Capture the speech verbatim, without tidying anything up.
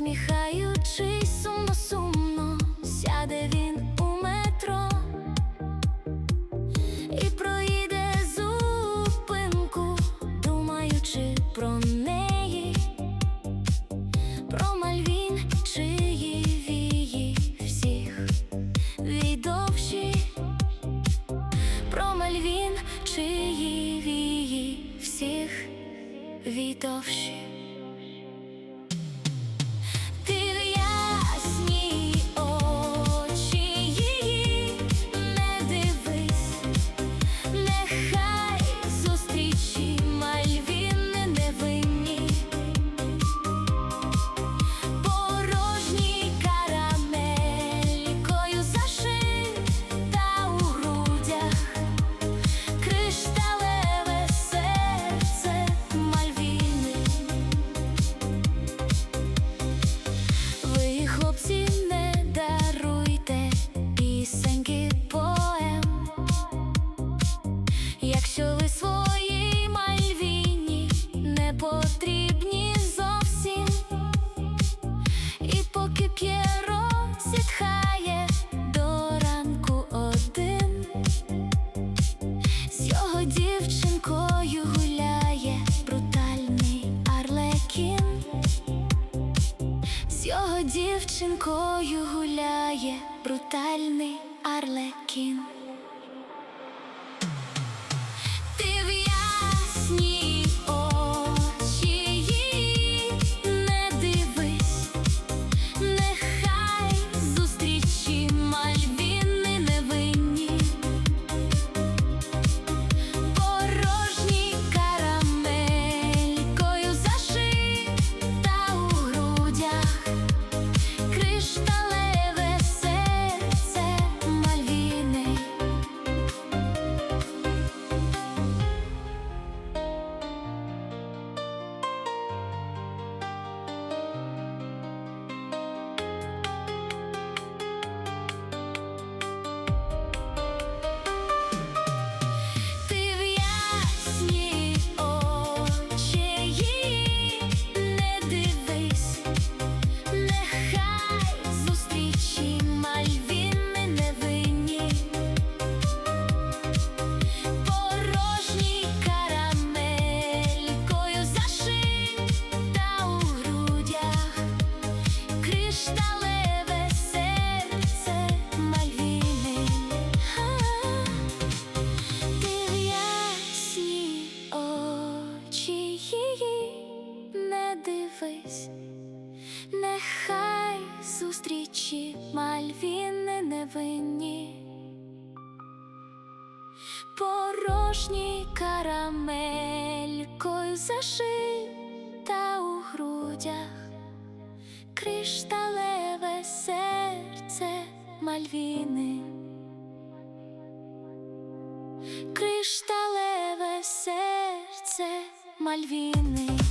Усміхаючись сумно-сумно, сяде він у метро і проїде зупинку, думаючи про неї, про Мальвін, чиї вії всіх відовші, про Мальвін, чиї вії всіх відовші. Якщо ви своїй Мальвіні не потрібні зовсім, і поки П'єро зітхає до ранку один, з його дівчинкою гуляє брутальний Арлекін, з його дівчинкою гуляє брутальний Арлекін. Нехай зустрічі Мальвіни невинні, порожній карамелькою зашита у грудях, кришталеве серце Мальвіни, кришталеве серце Мальвіни.